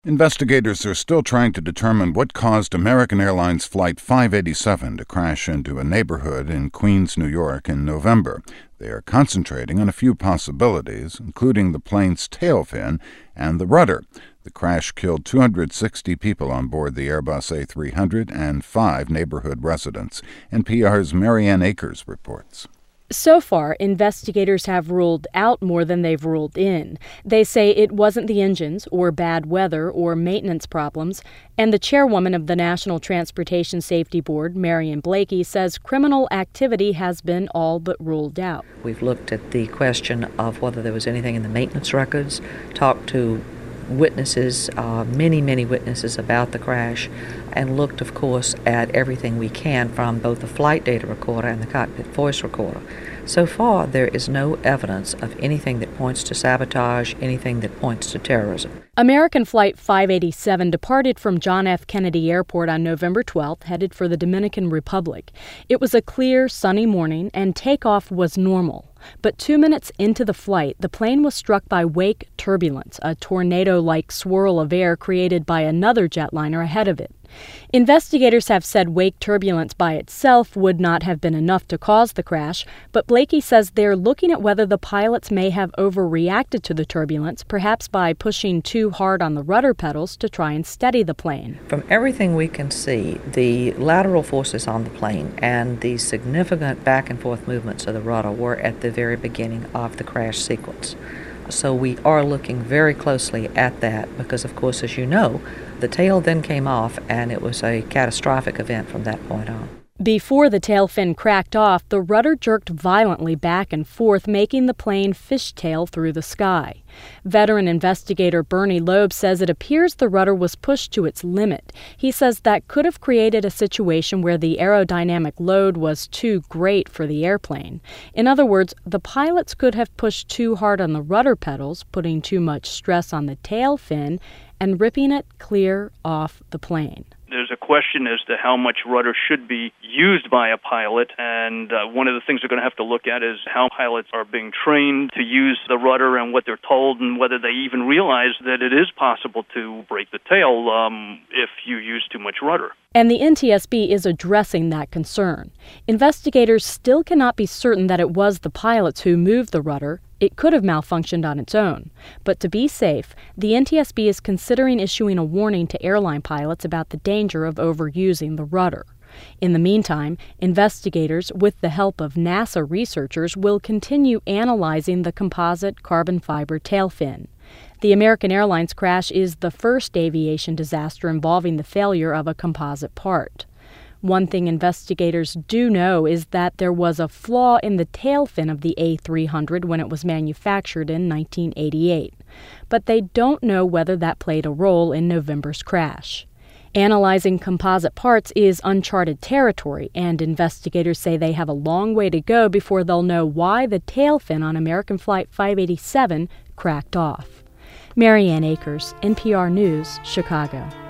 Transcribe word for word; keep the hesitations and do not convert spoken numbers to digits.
Investigators are still trying to determine what caused American Airlines Flight five eighty-seven to crash into a neighborhood in Queens, New York in November. They are concentrating on a few possibilities, including the plane's tail fin and the rudder. The crash killed two hundred sixty people on board the Airbus A three hundred and five neighborhood residents. N P R's Marianne Akers reports. So far, investigators have ruled out more than they've ruled in. They say it wasn't the engines or bad weather or maintenance problems, and the chairwoman of the National Transportation Safety Board, Marion Blakey, says criminal activity has been all but ruled out. We've looked at the question of whether there was anything in the maintenance records, talked to witnesses, uh, many, many witnesses about the crash, and looked, of course, at everything we can from both the flight data recorder and the cockpit voice recorder. So far, there is no evidence of anything that points to sabotage, anything that points to terrorism. American Flight five eighty-seven departed from John F. Kennedy Airport on November twelfth, headed for the Dominican Republic. It was a clear, sunny morning, and takeoff was normal. But two minutes into the flight, the plane was struck by wake turbulence, a tornado-like swirl of air created by another jetliner ahead of it. Investigators have said wake turbulence by itself would not have been enough to cause the crash, but Blakey says they're looking at whether the pilots may have overreacted to the turbulence, perhaps by pushing too hard on the rudder pedals to try and steady the plane. From everything we can see, the lateral forces on the plane and the significant back and forth movements of the rudder were at the very beginning of the crash sequence. So we are looking very closely at that because, of course, as you know, the tail then came off and it was a catastrophic event from that point on. Before the tail fin cracked off, the rudder jerked violently back and forth, making the plane fishtail through the sky. Veteran investigator Bernie Loeb says it appears the rudder was pushed to its limit. He says that could have created a situation where the aerodynamic load was too great for the airplane. In other words, the pilots could have pushed too hard on the rudder pedals, putting too much stress on the tail fin, and ripping it clear off the plane. There's a question as to how much rudder should be used by a pilot, and uh, one of the things they're going to have to look at is how pilots are being trained to use the rudder and what they're told, and whether they even realize that it is possible to break the tail um, if you use too much rudder. And the N T S B is addressing that concern. Investigators still cannot be certain that it was the pilots who moved the rudder. It could have malfunctioned on its own. But to be safe, the N T S B is considering issuing a warning to airline pilots about the danger of overusing the rudder. In the meantime, investigators, with the help of NASA researchers, will continue analyzing the composite carbon fiber tail fin. The American Airlines crash is the first aviation disaster involving the failure of a composite part. One thing investigators do know is that there was a flaw in the tail fin of the A three hundred when it was manufactured in nineteen eighty-eight. But they don't know whether that played a role in November's crash. Analyzing composite parts is uncharted territory, and investigators say they have a long way to go before they'll know why the tail fin on American Flight five eighty-seven cracked off. Marianne Akers, N P R News, Chicago.